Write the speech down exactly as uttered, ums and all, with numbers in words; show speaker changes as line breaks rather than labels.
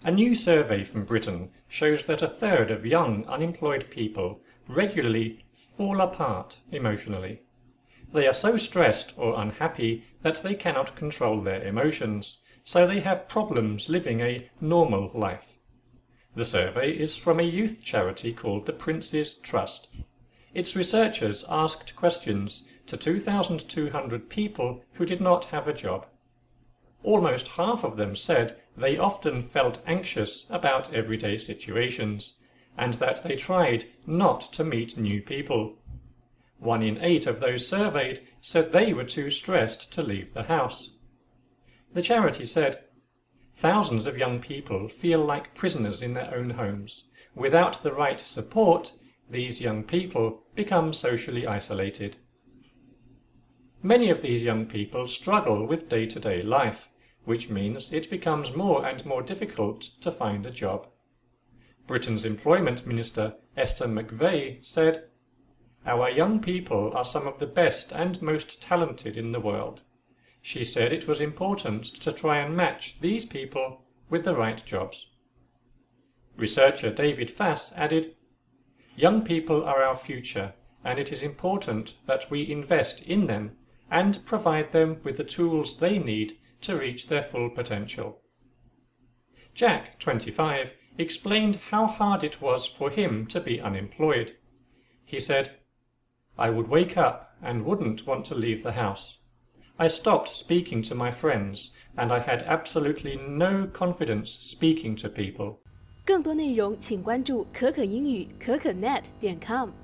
A new survey from Britain shows that a third of young unemployed people regularly fall apart emotionally. They are so stressed or unhappy that they cannot control their emotions, so they have problems living a normal life. The survey is from a youth charity called the Prince's Trust. Its researchers asked questions to two thousand two hundred people who did not have a job. Almost half of them said they often felt anxious about everyday situations, and that they tried not to meet new people. One in eight of those surveyed said they were too stressed to leave the house. The charity said, "Thousands of young people feel like prisoners in their own homes. Without the right support, these young people become socially isolated." Many of these young people struggle with day-to-day life, which means it becomes more and more difficult to find a job. Britain's Employment Minister, Esther McVey, said, "Our young people are some of the best and most talented in the world." She said it was important to try and match these people with the right jobs. Researcher David Fass added, "Young people are our future, and it is important that we invest in them and provide them with the tools they need to reach their full potential." Jack, twenty-five, explained how hard it was for him to be unemployed. He said, "I would wake up and wouldn't want to leave the house. I stopped speaking to my friends, and I had absolutely no confidence speaking to people."
更多内容请关注可可英语可可 net 点 com。